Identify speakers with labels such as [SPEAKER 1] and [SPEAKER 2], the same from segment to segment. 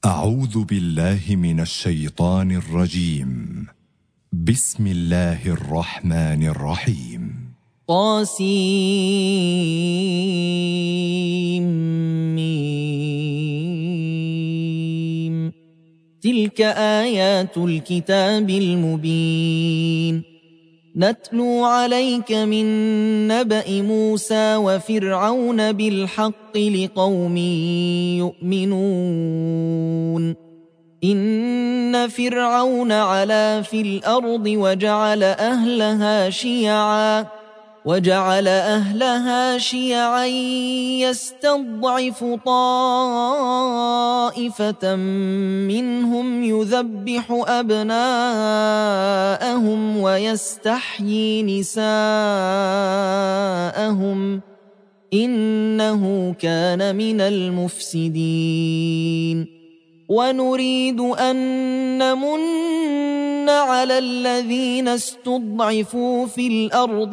[SPEAKER 1] أعوذ بالله من الشيطان الرجيم. بسم الله الرحمن الرحيم.
[SPEAKER 2] طاسيم. تلك آيات الكتاب المبين. نتلو عليك من نبأ موسى وفرعون بالحق لقوم يؤمنون. إن فرعون علا في الأرض وجعل أهلها شيعا يستضعف طائفة منهم يذبح أبناءهم ويستحيي نساءهم إنه كان من المفسدين. ونريد أن نمن على الذين استضعفوا في الأرض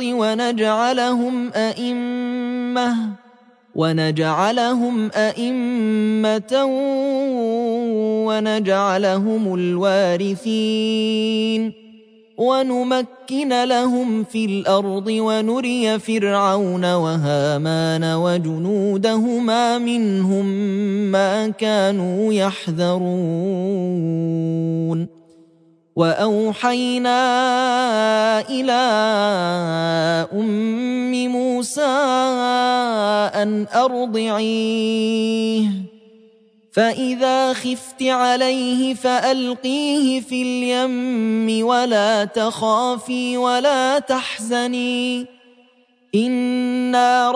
[SPEAKER 2] ونجعلهم أئمة ونجعلهم الوارثين ونمكن لهم في الأرض ونري فرعون وهامان وجنودهما منهم ما كانوا يحذرون. وأوحينا إلى أم موسى أن أرضعيه فإذا خفت عليه فألقيه في اليم ولا تخافي ولا تحزني إنا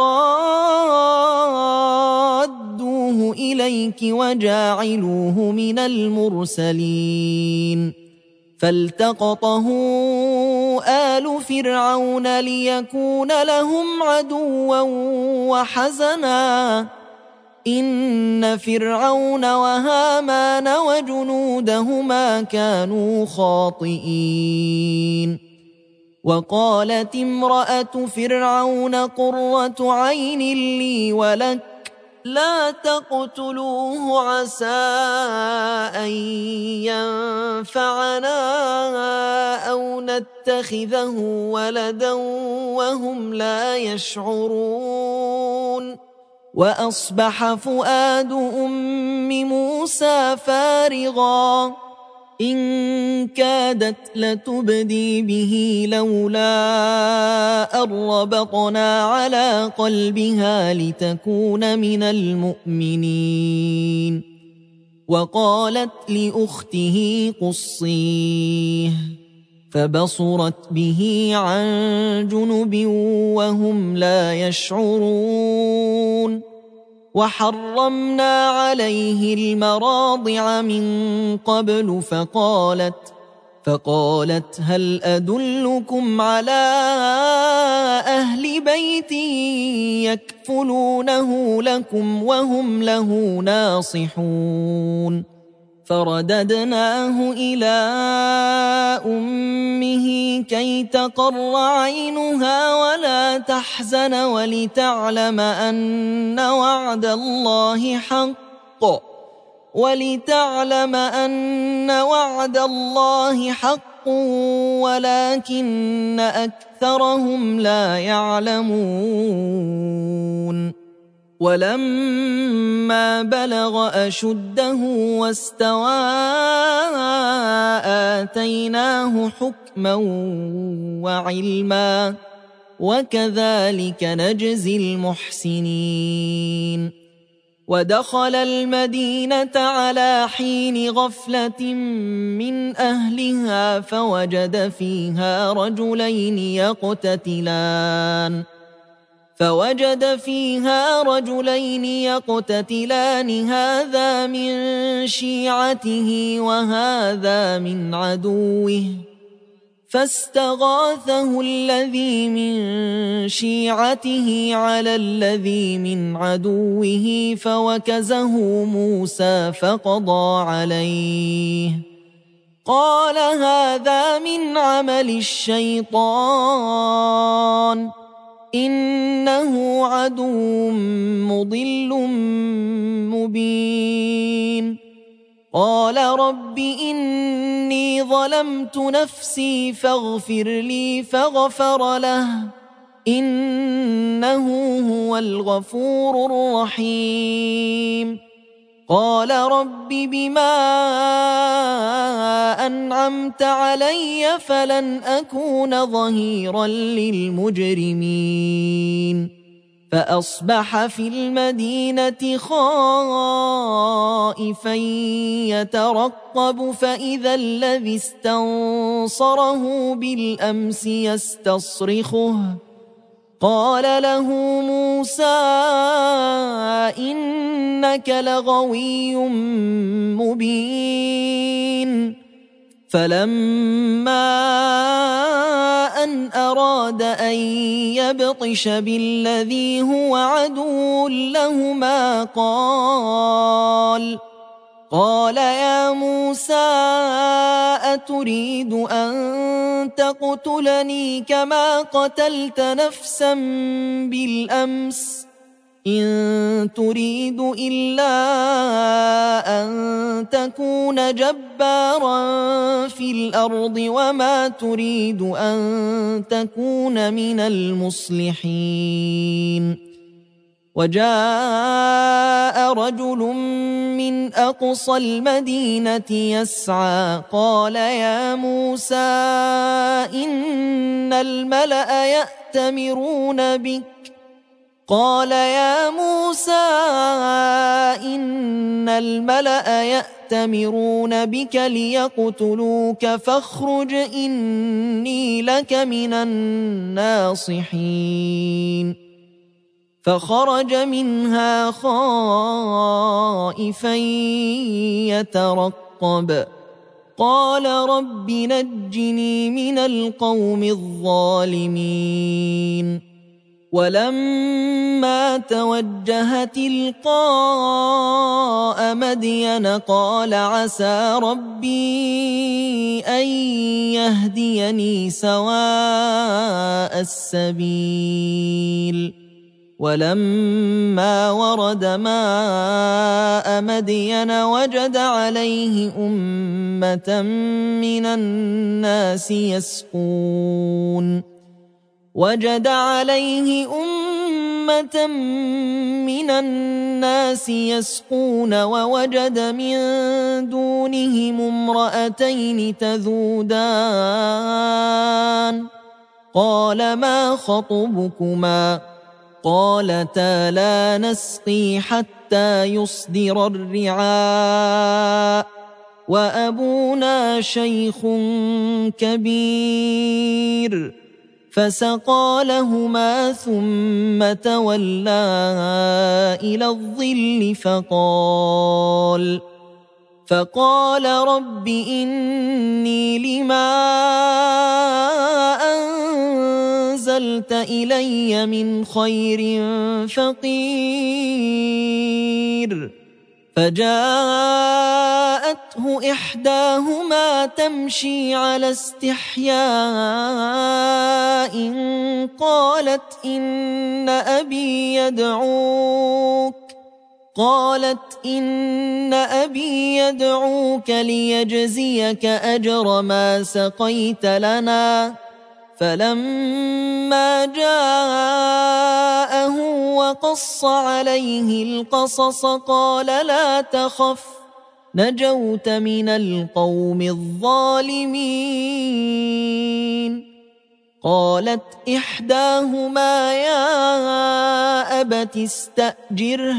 [SPEAKER 2] رادوه إليك وجاعلوه من المرسلين. فالتقطه آل فرعون ليكون لهم عدوا وحزنا إن فرعون وهامان وجنودهما كانوا خاطئين. وقالت امرأة فرعون قرة عين لي ولك لا تقتلوه عسى أن ينفعنا أو نتخذه ولدا وهم لا يشعرون. وأصبح فؤاد أم موسى فارغا إن كادت لتبدي به لولا أن ربطنا على قلبها لتكون من المؤمنين. وقالت لأخته قصيه فبصرت به عن جنب وهم لا يشعرون. وحرمنا عليه المراضع من قبل فقالت هل أدلكم على أهل بيت يكفلونه لكم وهم له ناصحون. فرددناه إلى أمه كي تقر عينها ولا تحزن ولتعلم أن وعد الله حق ولكن أكثرهم لا يعلمون. ولما بلغ أشده واستوى آتيناه حكما وعلما وكذلك نجزي المحسنين. ودخل المدينة على حين غفلة من أهلها فوجد فيها رجلين يقتتلان هذا من شيعته وهذا من عدوه فاستغاثه الذي من شيعته على الذي من عدوه فوكزه موسى فقضى عليه قال هذا من عمل الشيطان إنه عدو مضل مبين. قال رب إني ظلمت نفسي فاغفر لي فغفر له إنه هو الغفور الرحيم قال رب بما أنعمت علي فلن أكون ظهيرا للمجرمين فأصبح في المدينة خائفا يترقب فإذا الذي استنصره بالأمس يستصرخه قال له موسى إنك لغوي مبين فلما أن أراد أن يبطش بالذي هو عدو لهما قال يا موسى أتريد أن تقتلني كما قتلت نفسا بالأمس إن تريد إلا أن تكون جبارا في الأرض وما تريد أن تكون من المصلحين وجاء رجل من أقصى المدينة يسعى قال يا موسى إن الملأ يأتمرون بك ليقتلوك فاخرج إني لك من الناصحين فخرج منها خائفا يترقب قال رب نجني من القوم الظالمين ولما توجه تلقاء مدين قال عسى ربي أن يهديني سواء السبيل ولما ورد ماء مدين وجد عليه أمة من الناس يسقون ووجد من دونهم امرأتين تذودان قال ما خطبكما قالتا لا نسقي حتى يصدر الرعاء وأبونا شيخ كبير فسقى لهما ثم تولى إلى الظل فقال رب إني لما أنزلت إلي من خير فقير فجاءته إحداهما تمشي على استحياء قالت إن أبي يدعوك ليجزيك أجر ما سقيت لنا فلما جاءه وقص عليه القصص قال لا تخف نجوت من القوم الظالمين قالت إحداهما يا أبت استأجره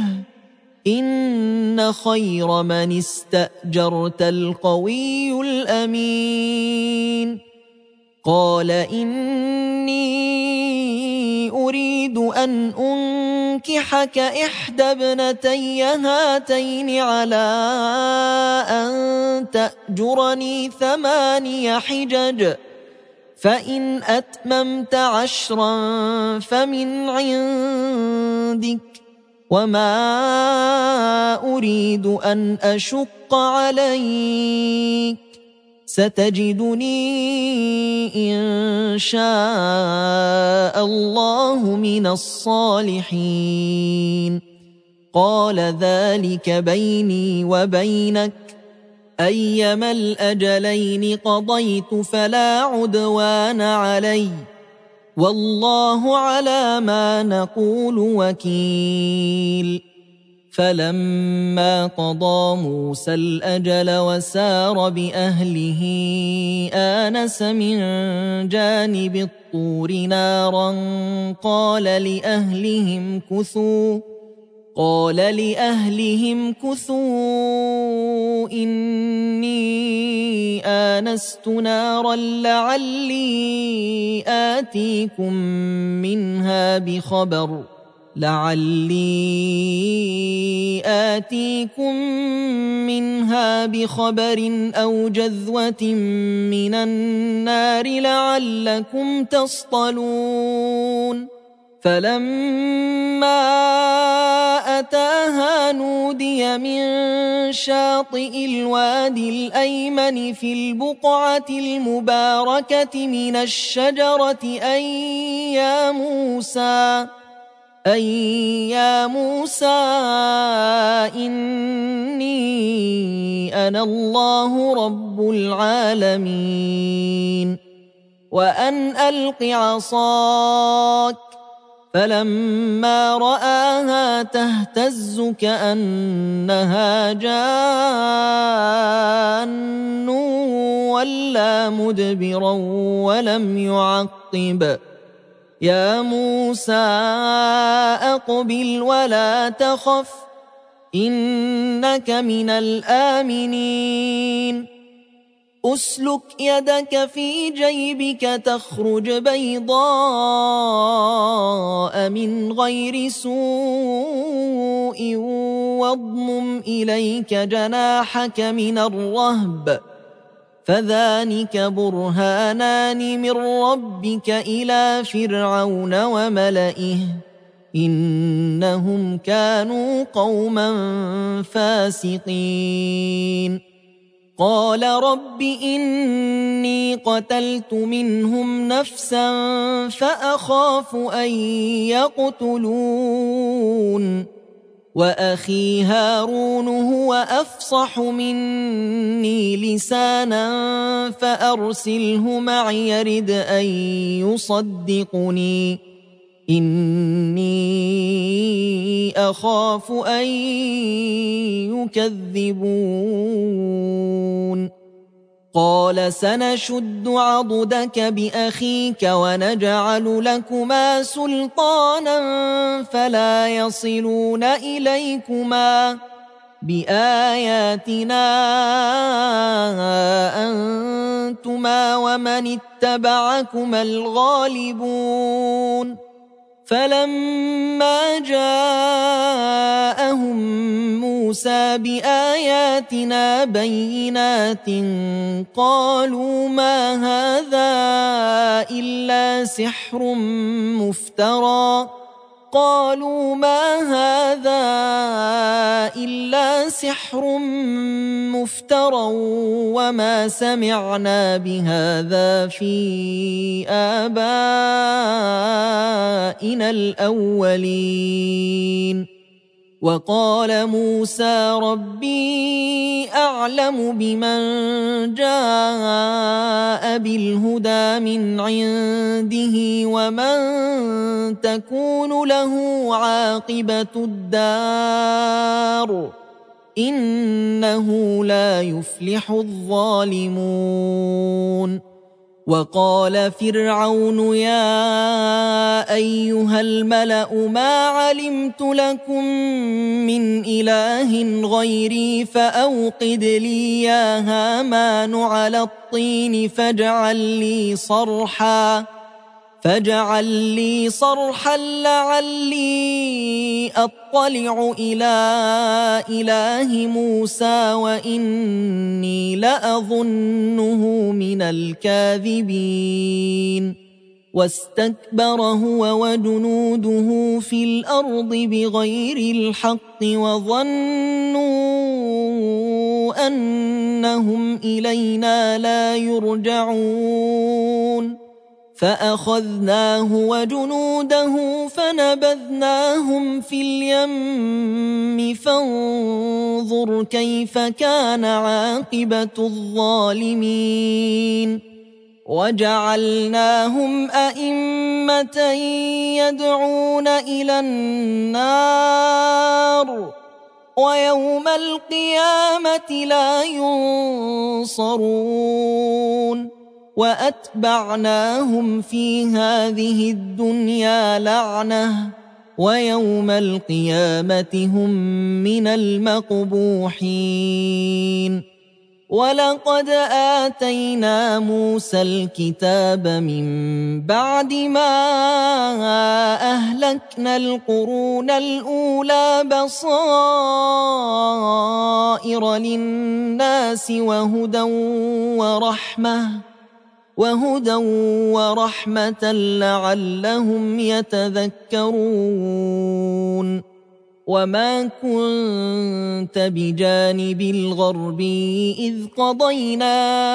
[SPEAKER 2] إن خير من استأجرت القوي الأمين قال إني أريد أن أنكحك إحدى ابنتي هاتين على أن تأجرني 8 حجج فإن أتممت 10 فمن عندك وما أريد أن أشق عليك ستجدني إن شاء الله من الصالحين قال ذلك بيني وبينك أيما الأجلين قضيت فلا عدوان علي والله على ما نقول وكيل. فلما قضى موسى الأجل وسار بأهله آنس من جانب الطور نارا قال لأهلهم كثوا إني آنست نارا لعلي آتيكم منها بخبر أو جذوة من النار لعلكم تصطلون. فلما أتاها نودي من شاطئ الوادي الأيمن في البقعة المباركة من الشجرة أن يا موسى إني أنا الله رب العالمين وأن ألق عصاك. فلما رآها تهتز كأنها جان ولا مدبرا ولم يعقب. يا موسى أقبل ولا تخف إنك من الآمنين. أسلك يدك في جيبك تخرج بيضاء من غير سوء واضمم إليك جناحك من الرهب فذلك برهانان من ربك إلى فرعون وملئه إنهم كانوا قوما فاسقين. قال رب إني قتلت منهم نفسا فأخاف أن يقتلون وأخي هارون هو أفصح مني لسانا فأرسله معي يرد أن يصدقني إني أخاف أن يكذبون. قال سنشد عضدك بأخيك ونجعل لكما سلطانا فلا يصلون إليكما بآياتنا أنتما ومن اتبعكما الغالبون. فلما جاءهم موسى بآياتنا بينات قالوا ما هذا إلا سحر مفترى وما سمعنا بهذا في آبائنا الأولين. وقال موسى ربي أعلم بمن جاء بالهدى من عنده ومن تكون له عاقبة الدار إنه لا يفلح الظالمون. وقال فرعون يا أيها الملأ ما علمت لكم من إله غيري فأوقد لي يا هامان على الطين فاجعل لي صرحا لعلي أطلع إلى إله موسى وإني لأظنه من الكاذبين. واستكبر هو وجنوده في الأرض بغير الحق وظنوا أنهم إلينا لا يرجعون. فأخذناه وجنوده فنبذناهم في اليم فانظر كيف كان عاقبة الظالمين وجعلناهم أئمة يدعون إلى النار ويوم القيامة لا ينصرون وأتبعناهم في هذه الدنيا لعنة ويوم القيامة هم من المقبوحين ولقد آتينا موسى الكتاب من بعد ما أهلكنا القرون الأولى بصائر للناس وهدى ورحمة لعلهم يتذكرون وما كنت بجانب الغربي إذ قضينا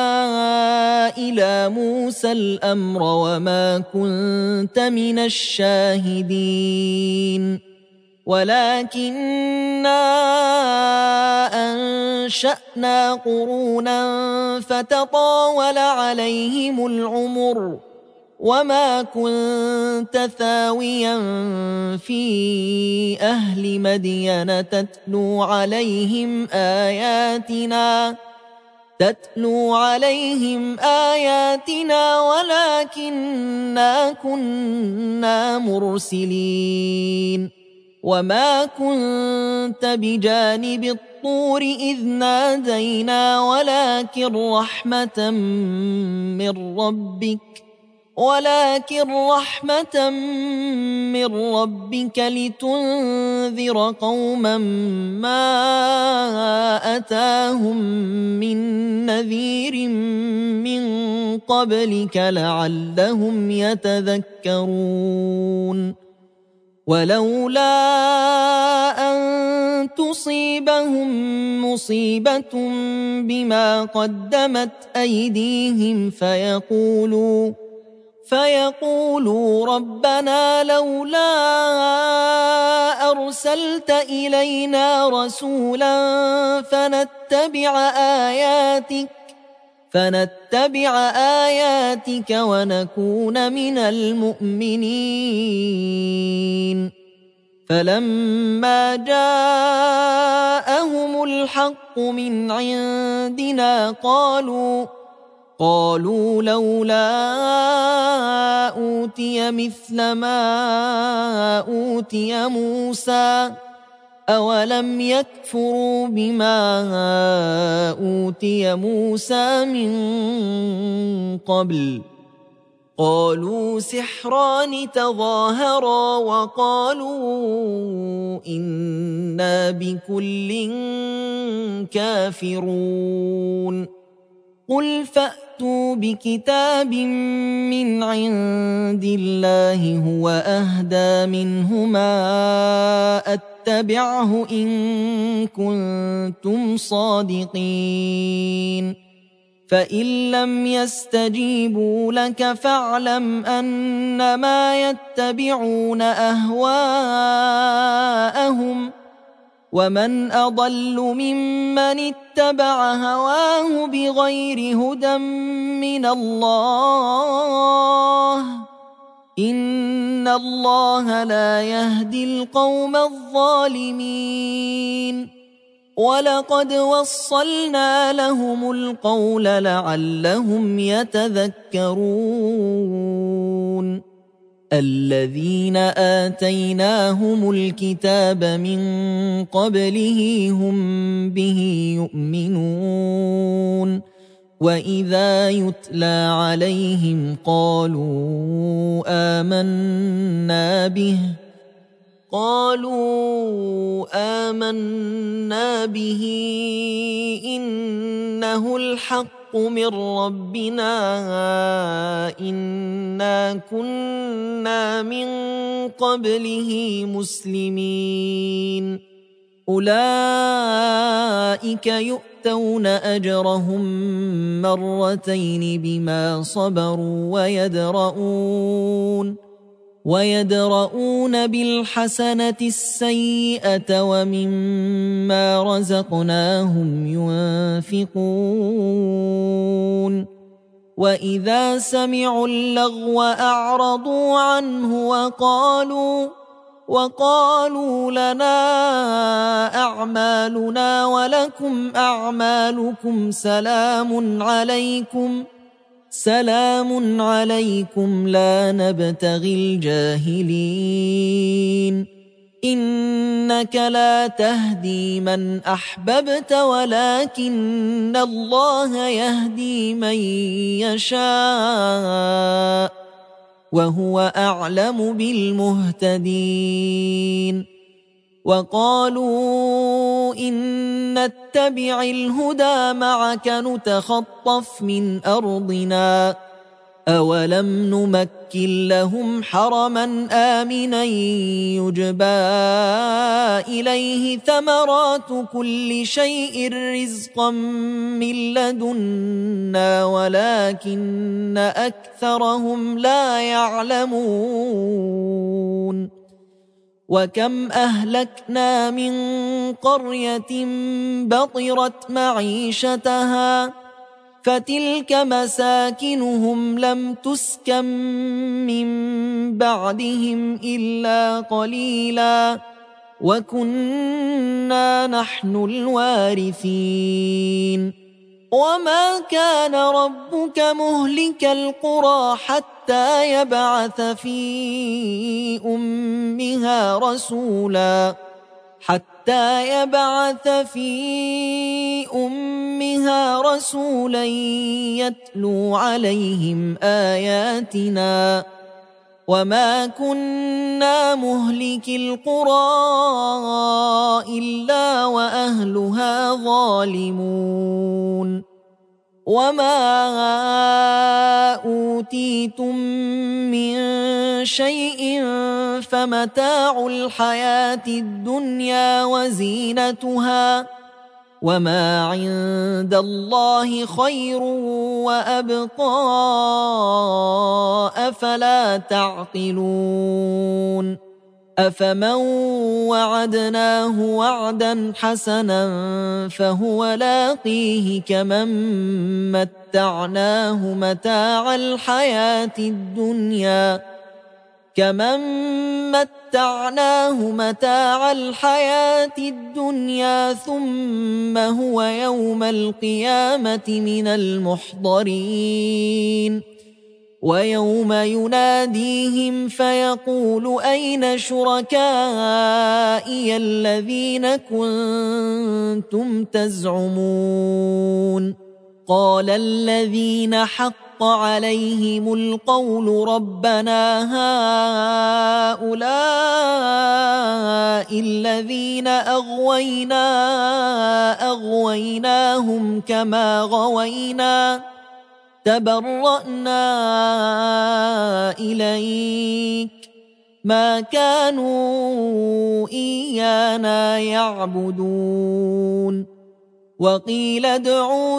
[SPEAKER 2] إلى موسى الأمر وما كنت من الشاهدين ولكننا أنشأنا قرونا فتطاول عليهم العمر وما كنت ثاويا في أهل مدين تتلو عليهم آياتنا ولكننا كنا مرسلين وما كنت بجانب الطور إذ نادينا ولكن رحمة من ربك لتنذر قوما ما أتاهم من نذير من قبلك لعلهم يتذكرون ولولا أن تصيبهم مصيبة بما قدمت أيديهم فيقولوا ربنا لولا أرسلت إلينا رسولا فنتبع آياتك ونكون من المؤمنين فلما جاءهم الحق من عندنا قالوا لولا أوتي مثل ما أوتي موسى أولم يكفروا بما أوتي موسى من قبل قالوا سحران تظاهرا وقالوا إنا بكل كافرون قل فأتوا بكتاب من عند الله هو أهدى منهما أتبعه إن كنتم صادقين فإن لم يستجيبوا لك فاعلم أنما يتبعون أهواءهم ومن أضل ممن اتبع هواه بغير هدى من الله إن الله لا يهدي القوم الظالمين ولقد وصلنا لهم القول لعلهم يتذكرون الذين آتيناهم الكتاب من قبله هم به يؤمنون وإذا يتلى عليهم قالوا آمنا به إنه الحق من ربنا إنا كنا من قبله مسلمين أولئك يؤمنون يؤتون أجرهم مرتين بما صبروا ويدرؤون بالحسنة السيئة ومما رزقناهم ينفقون وإذا سمعوا اللغو أعرضوا عنه وقالوا لنا أعمالنا ولكم أعمالكم سلام عليكم لا نبتغي الجاهلين إنك لا تهدي من أحببت ولكن الله يهدي من يشاء وهو أعلم بالمهتدين وقالوا إن نتبع الهدى معك نتخطف من أرضنا أولم نمكن لهم حرما آمنا يجبى إليه ثمرات كل شيء رزقا من لدنا ولكن أكثرهم لا يعلمون وكم أهلكنا من قرية بطرت معيشتها فتلك مساكنهم لم تسكن من بعدهم إلا قليلا وكنا نحن الوارثين وما كان ربك مهلك القرى حتى يبعث في أمها رسولا يتلو عليهم آياتنا وما كنا مهلك القرى إلا وأهلها ظالمون وما أوتيتم من شيء فمتاع الحياة الدنيا وزينتها وما عند الله خير وأبقى أفلا تعقلون أفمن وعدناه وعدا حسنا فهو لاقيه كمن متعناه متاع الحياة الدنيا ثم هو يوم القيامة من المحضرين ويوم يناديهم فيقول أين شركائي الذين كنتم تزعمون قال الذين حق عليهم القول ربنا هؤلاء الذين أغويناهم كما غوينا تبرأنا إليك ما كانوا إيانا يعبدون وقيل ادعوا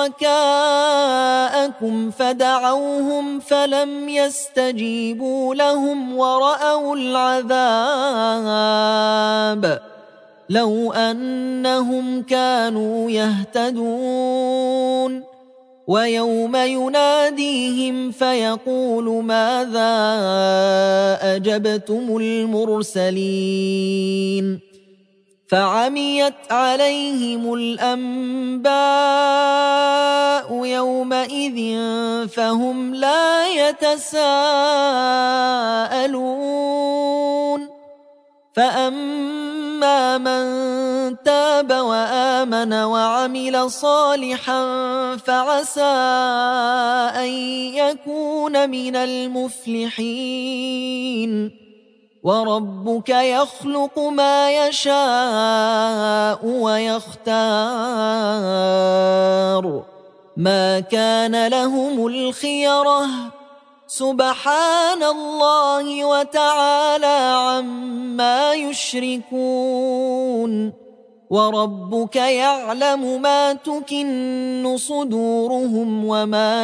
[SPEAKER 2] شركاءكم فدعوهم فلم يستجيبوا لهم ورأوا العذاب لو أنهم كانوا يهتدون ويوم يناديهم فيقول ماذا أجبتم المرسلين فعميت عليهم الأنباء يومئذ فهم لا يتساءلون فأما من تاب وآمن وعمل صالحا فعسى أن يكون من المفلحين وربك يخلق ما يشاء ويختار ما كان لهم الخيرة سبحان الله وتعالى عما يشركون وربك يعلم ما تكن صدورهم وما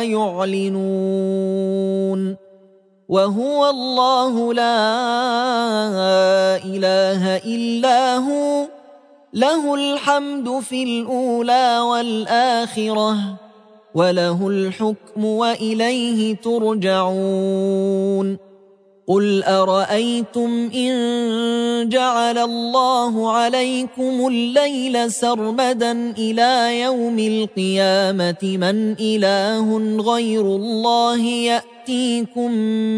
[SPEAKER 2] يعلنون وهو الله لا إله إلا هو له الحمد في الأولى والآخرة وله الحكم وإليه ترجعون قل أرأيتم إن جعل الله عليكم الليل سرمدا إلى يوم القيامة من إله غير الله يأتيكم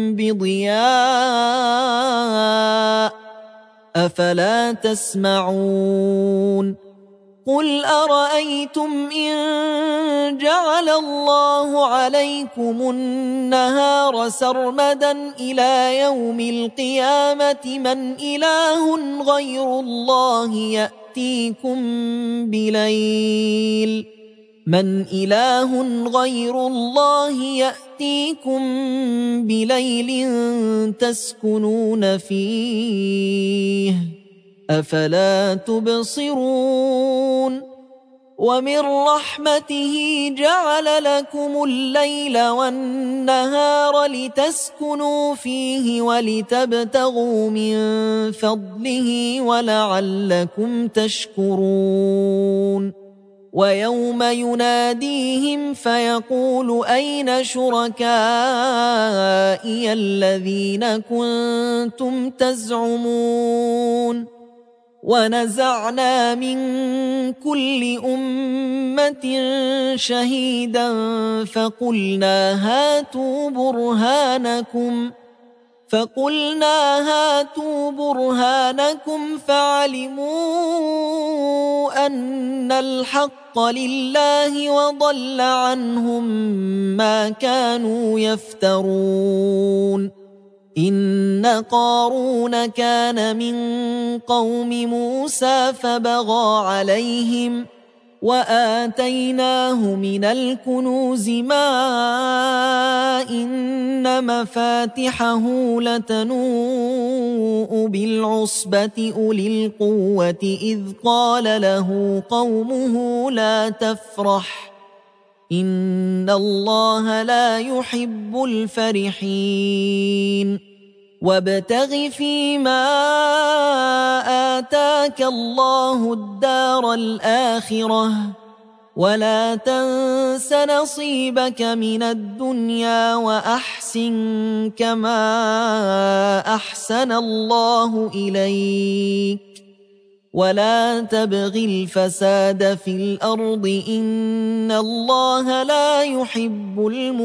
[SPEAKER 2] بضياء أفلا تسمعون قل أرأيتم إن جعل الله عليكم النهار سرمدا إلى يوم القيامة من إله غير الله يأتيكم بليل تسكنون فيه أفلا تبصرون ومن رحمته جعل لكم الليل والنهار لتسكنوا فيه ولتبتغوا من فضله ولعلكم تشكرون ويوم يناديهم فيقول أين شركائي الذين كنتم تزعمون ونزعنا من كل أمة شهيدا فقلنا هاتوا برهانكم فعلموا أن الحق لله وضل عنهم ما كانوا يفترون إن قارون كان من قوم موسى فبغى عليهم وآتيناه من الكنوز ما إن مفاتحه لتنوء بالعصبة أولي القوة إذ قال له قومه لا تفرح إن الله لا يحب الفرحين وابتغ فيما آتاك الله الدار الآخرة ولا تنس نصيبك من الدنيا وأحسن كما أحسن الله إليك ولا تبغ الفساد في الأرض إن الله لا يحب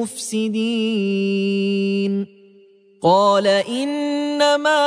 [SPEAKER 2] المفسدين قال إنما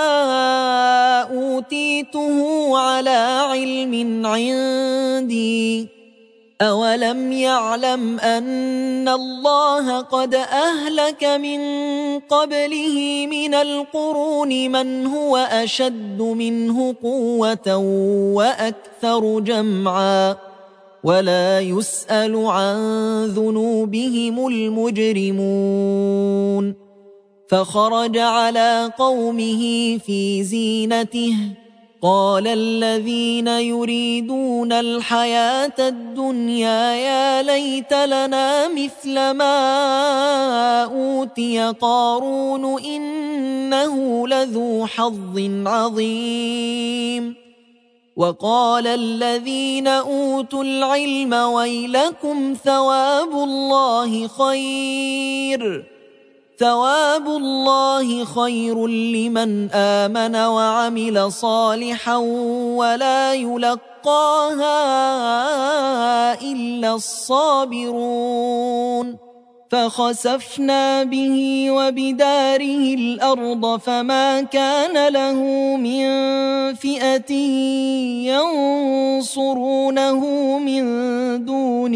[SPEAKER 2] أوتيته على علم عندي أولم يعلم أن الله قد أهلك من قبله من القرون من هو أشد منه قوة وأكثر جمعا ولا يسأل عن ذنوبهم المجرمون فخرج على قومه في زينته قال الذين يريدون الحياة الدنيا يا ليت لنا مثل ما أوتي قارون إنه لذو حظ عظيم وقال الذين أوتوا العلم ويلكم ثواب الله خير لمن آمن وعمل صالحا ولا يلقاها إلا الصابرون فخسفنا به وبداره الأرض فما كان له من فئة ينصرونه من دون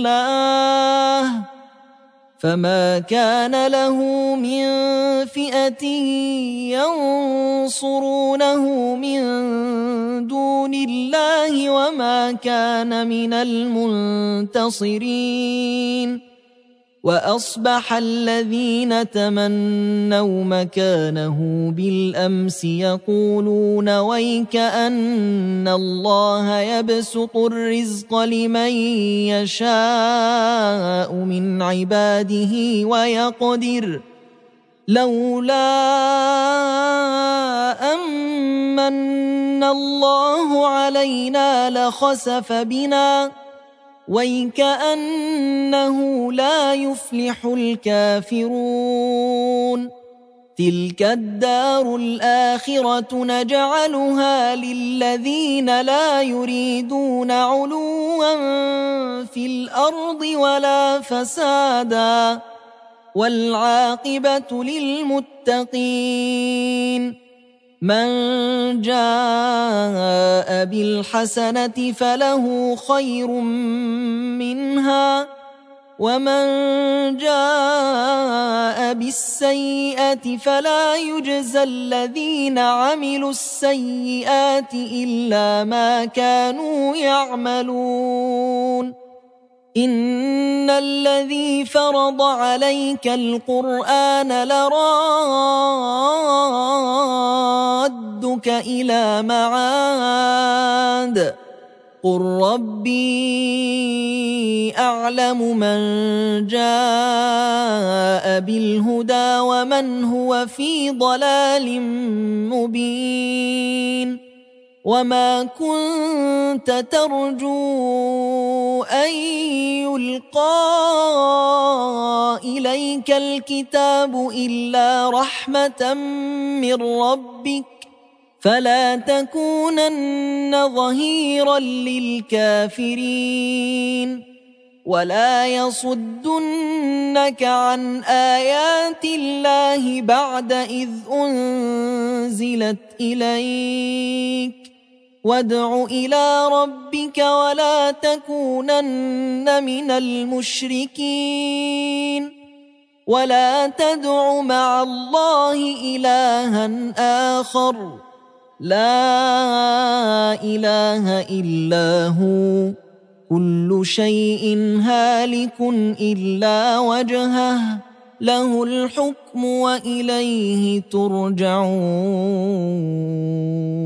[SPEAKER 2] الله وما كان من المنتصرين وأصبح الذين تمنوا مكانه بالأمس يقولون ويك أن الله يبسط الرزق لمن يشاء من عباده ويقدر لولا أمن الله علينا لخسف بنا ويكأنه لا يفلح الكافرون تلك الدار الآخرة نجعلها للذين لا يريدون علوا في الأرض ولا فسادا والعاقبة للمتقين من جاء بالحسنة فله خير منها ومن جاء بالسيئة فلا يجزى الذين عملوا السيئات إلا ما كانوا يعملون إن الذي فرض عليك القرآن لرادك إلى معاد قل ربي أعلم من جاء بالهدى ومن هو في ضلال مبين وما كنت ترجو أن يلقى إليك الكتاب إلا رحمة من ربك فلا تكونن ظهيرا للكافرين ولا يصدنك عن آيات الله بعد إذ أنزلت إليك وادع إلى ربك ولا تكونن من المشركين ولا تدع مع الله إلها آخر لا إله إلا هو كل شيء هالك إلا وجهه له الحكم وإليه ترجعون